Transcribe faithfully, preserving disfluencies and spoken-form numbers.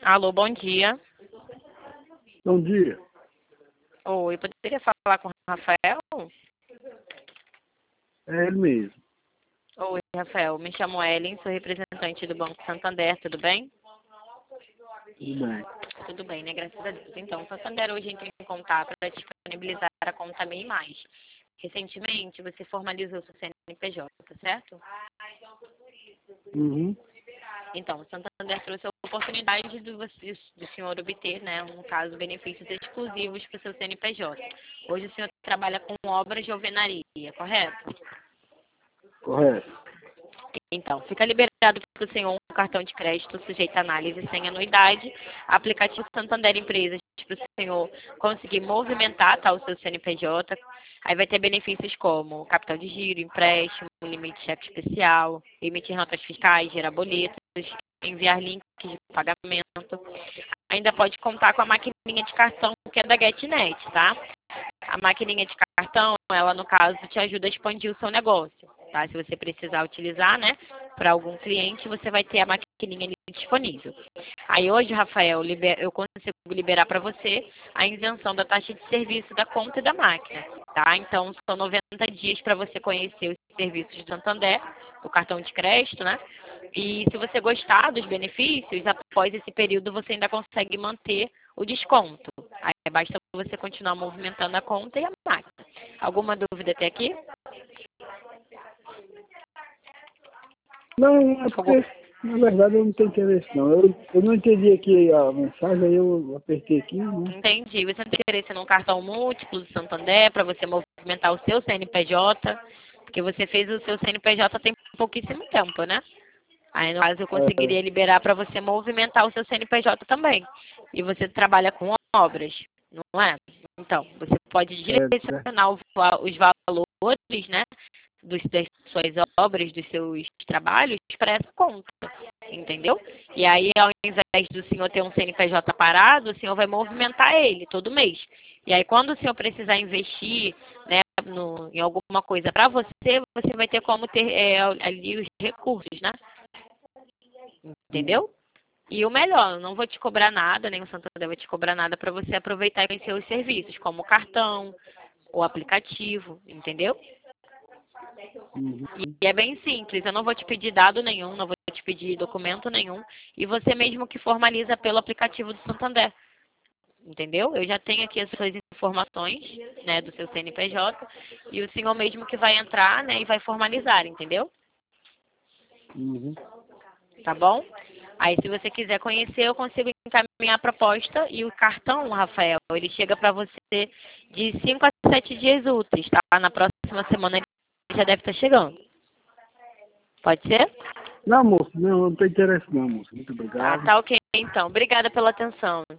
Alô, bom dia. Bom dia. Oi, poderia falar com o Rafael? É ele mesmo. Oi, Rafael. Me chamo Ellen, sou representante do Banco Santander, tudo bem? Tudo bem. Tudo bem, né? Graças a Deus. Então, o Santander hoje entra em contato para disponibilizar a conta MEI Mais. Recentemente, você formalizou seu C N P J, certo? Uhum. Então, o Santander trouxe a oportunidade do, você- do senhor obter, né, um caso, benefícios exclusivos para o seu C N P J. Hoje o senhor trabalha com obras de alvenaria, correto? Correto. Então, fica liberado para o senhor um cartão de crédito sujeito a análise sem anuidade, aplicativo Santander Empresas para o senhor conseguir movimentar tá, o seu C N P J. Aí vai ter benefícios como capital de giro, empréstimo, limite de cheque especial, emitir notas fiscais, gerar boletos, enviar links de pagamento. Ainda pode contar com a maquininha de cartão que é da GetNet, tá? A maquininha de cartão, ela no caso te ajuda a expandir o seu negócio, tá? Se você precisar utilizar, né, para algum cliente, você vai ter a maquininha ali disponível. Aí hoje, Rafael, liber, eu consigo liberar para você a isenção da taxa de serviço da conta e da máquina, tá? Então são noventa dias para você conhecer os serviços de Santander, o cartão de crédito, né? E se você gostar dos benefícios, após esse período você ainda consegue manter o desconto. Aí basta você continuar movimentando a conta e a máquina. Alguma dúvida até aqui? Não, é porque, na verdade, eu não tenho interesse, não. Eu, eu não entendi aqui a mensagem, aí eu apertei aqui, né? Entendi. Você tem interesse num cartão múltiplo do Santander para você movimentar o seu C N P J? Porque você fez o seu C N P J tem pouquíssimo tempo, né? Aí, no caso, eu É, conseguiria liberar para você movimentar o seu C N P J também. E você trabalha com obras, não é? Então, você pode certo, certo. direcionar o va- os valores, né, dos, das suas obras, dos seus trabalhos, para essa conta, entendeu? E aí, ao invés do senhor ter um C N P J parado, o senhor vai movimentar ele todo mês. E aí, quando o senhor precisar investir, né, no, em alguma coisa para você, você vai ter como ter é, ali os recursos, né? Entendeu? E o melhor, eu não vou te cobrar nada, nem o Santander vai te cobrar nada para você aproveitar e conhecer os serviços, como o cartão, o aplicativo, entendeu? Uhum. E é bem simples, eu não vou te pedir dado nenhum, não vou te pedir documento nenhum, e você mesmo que formaliza pelo aplicativo do Santander, entendeu? Eu já tenho aqui as suas informações, né, do seu C N P J, e o senhor mesmo que vai entrar, né, e vai formalizar, entendeu? Uhum. Tá bom? Aí, se você quiser conhecer, eu consigo encaminhar a proposta e o cartão, Rafael, ele chega para você de cinco a sete dias úteis, tá? Na próxima semana ele já deve estar chegando. Pode ser? Não, moço, não, eu não tenho interesse, não, moço. Muito Tá, obrigado. tá ok, então. Obrigada pela atenção.